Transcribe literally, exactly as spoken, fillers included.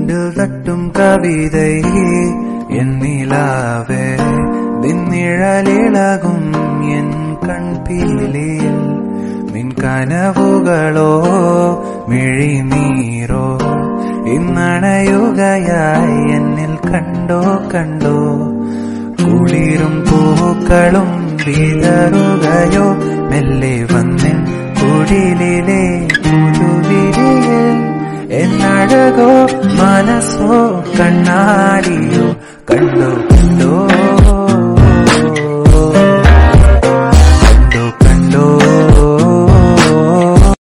ചുണ്ടിൽ തട്ടും കവിതൈ എന്നിലാവേ നിന്നിഴലിളകും എൻ കൺപീലിയിൽ നിൻ കനവുകളോ മിഴിനീരോ ഇന്നണയുകയായി എന്നിൽ കണ്ടോ കണ്ടോ കുളിരും പൂക്കളും വിതറുകയോ മെല്ലെ വന്നിൻ കുടിലിലെ പുതുവിരിയിൽ എന്നഴകോ മനസ്സോ കണ്ണാടിയോ കണ്ടോ കണ്ടോ